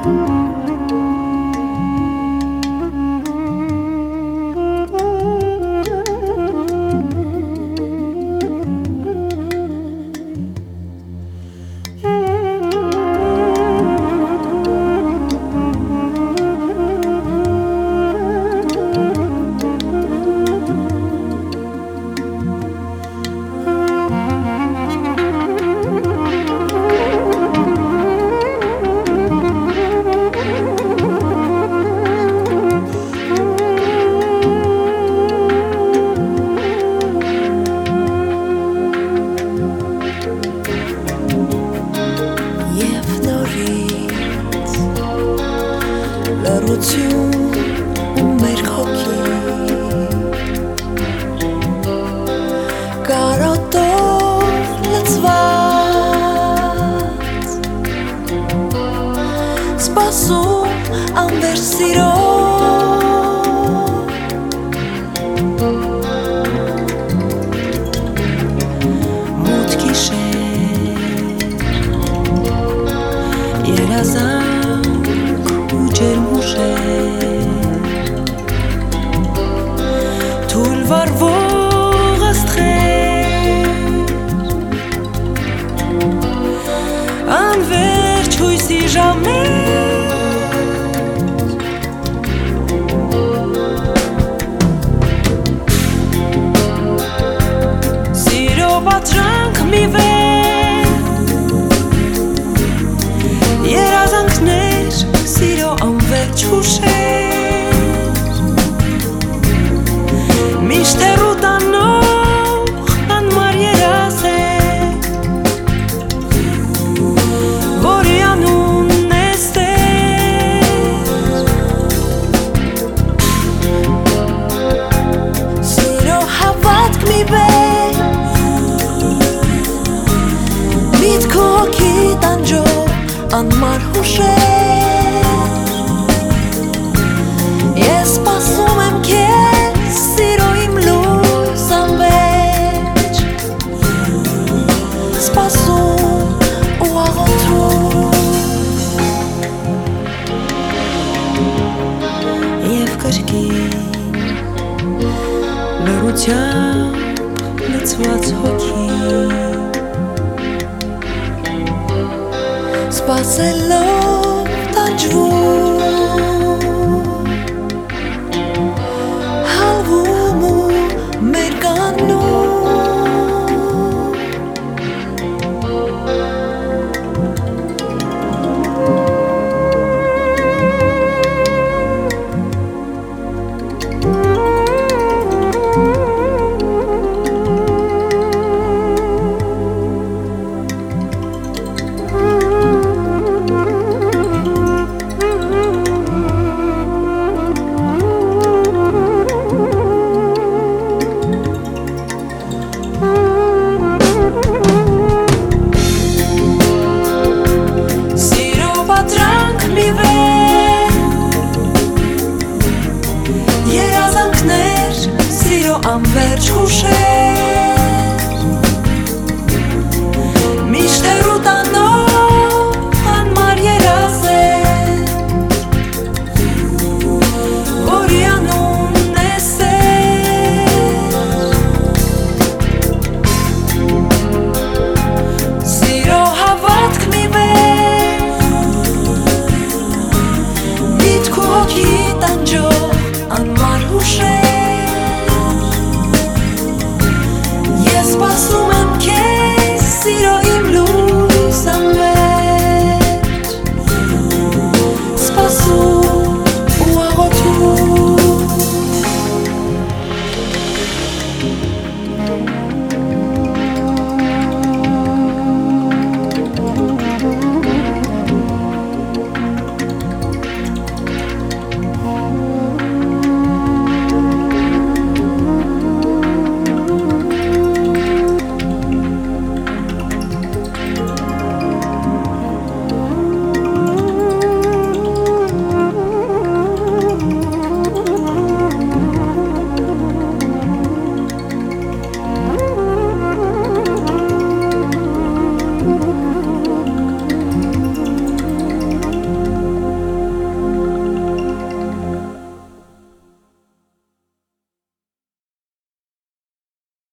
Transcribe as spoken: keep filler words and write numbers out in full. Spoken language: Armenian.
Լռություն ու մեր հոգի կարոտով լցված սպասում անվերջ սիրո մութ գիշեր երազանք ու ջերմուշեր թույլ վառվող աստղեր անվերջ հույսի ժամեր սիրո պատրանք մի վեր երազանքներ սիրո անվերջ հուշեր միշտ հեռու տանող անմար երազ է որի անունն է սեր սիրո հավատք մի բեր միտք ու հոգի տանջող անմար հուշեր ես սպասում եմ քեզ սիրո իմ լույս անվերջ սպասում ու աղոթում և կրկին լռությամբ լցված հոգի սպասելով տանջվում հալվում ու մերկանում երազանքներ սիրո անվերջ հուշեր